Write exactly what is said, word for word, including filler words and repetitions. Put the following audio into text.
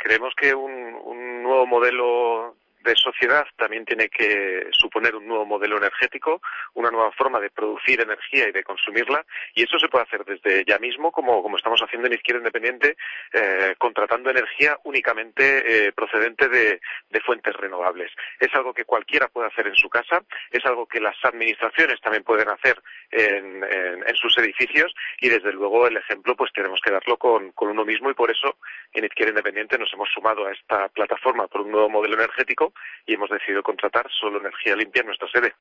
Creemos que un, un nuevo modelo de sociedad también tiene que suponer un nuevo modelo energético, una nueva forma de producir energía y de consumirla, y eso se puede hacer desde ya mismo, como, como estamos haciendo en Izquierda Independiente, eh, contratando energía únicamente eh, procedente de, de fuentes renovables. Es algo que cualquiera puede hacer en su casa, es algo que las administraciones también pueden hacer en, en, en sus edificios, y desde luego el ejemplo pues tenemos que darlo con, con uno mismo, y por eso en Izquierda Independiente nos hemos sumado a esta plataforma por un nuevo modelo energético y hemos decidido contratar solo energía limpia en nuestra sede.